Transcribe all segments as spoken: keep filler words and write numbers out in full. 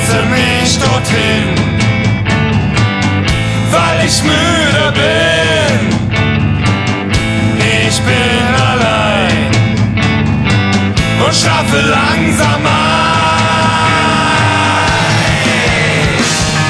setze mich dorthin, weil ich müde bin. Ich bin allein und schlafe langsam ein.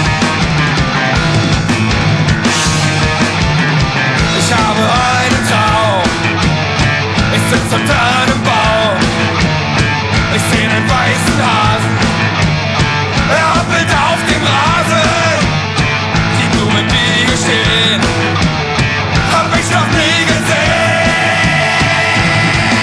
Ich habe einen Traum, ich sitze unter einem Baum, ich sehe einen weißen Hasen, er hoppelt auf dem Rasen. Die Blumen, die hier stehen, hab ich noch nie gesehen.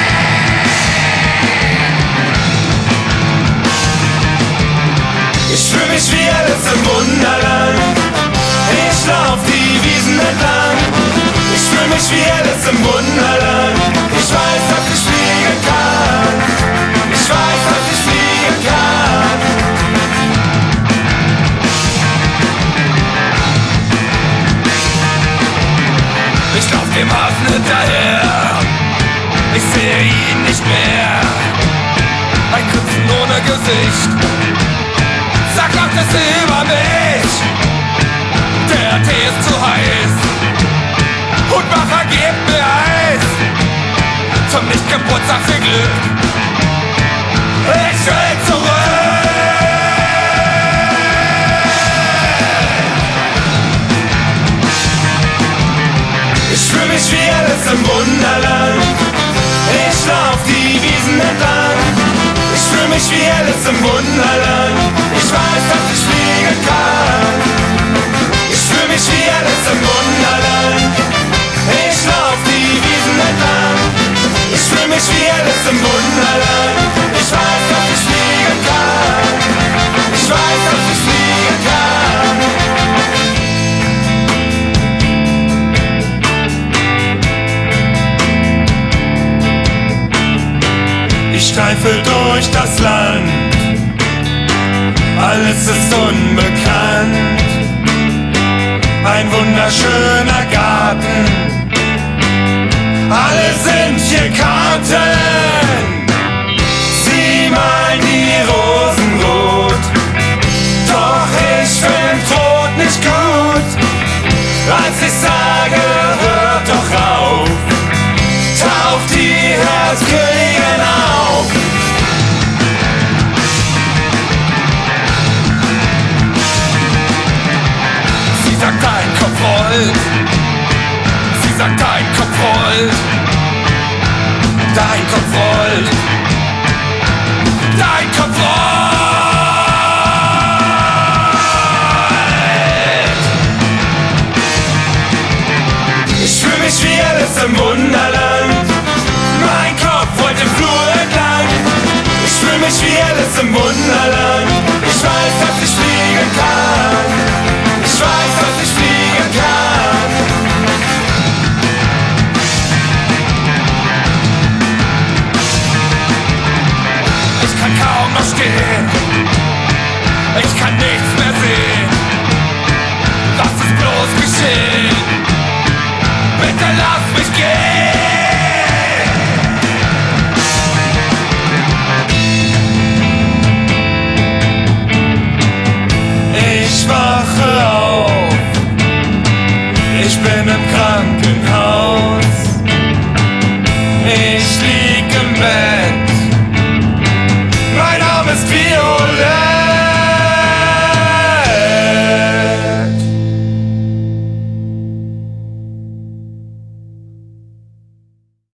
Ich fühl mich wie Alice im Wunderland, ich lauf die Wiesen entlang. Ich fühl mich wie Alice im Wunderland, ich weiß, dass ich fliegen kann. Ich weiß, dass ich fliegen kann. Ich lauf dem Hasen hinterher, ich sehe ihn nicht mehr. Ein Grinsen ohne Gesicht sagt auch das über mich. Der Tee ist zu heiß, Hutmacher gibt mir Eis. Zum Nicht-Geburtstag viel Glück, ich will zurück. Ich fühl mich wie Alice im Wunderland, ich lauf die Wiesen entlang. Ich fühl mich wie Alice im Wunderland, ich weiß, dass ich fliegen kann. Ich fühl mich wie Alice im Wunderland, ich lauf die Wiesen entlang. Ich fühl mich wie Alice im Wunderland, ich weiß, dass ich fliegen kann. Ich weiß, dass ich fliegen kann. Ich streifel durch das Land, alles ist unbekannt. Ein wunderschöner Garten, alle sind hier Karten. Sie malen die Rosen rot, doch ich find Rot nicht gut. Als ich sage, hört doch auf, taucht die Herzkönigin auf. Sie sagt, dein Kopf rollt, sie sagt, dein Kopf rollt, dein Kopf rollt, dein Kopf rollt. Ich fühl mich wie Alice im Wunderland, mein Kopf rollt im Flur entlang. Ich fühl mich wie Alice im Wunderland, ich weiß, dass ich fliegen kann. Ich weiß, dass ich fliegen kann. Ich kann kaum noch stehen, ich kann nichts mehr sehen. Was ist bloß geschehen? Bitte lass mich gehen. Ich wache auf, ich bin im Krankenhaus, ich liege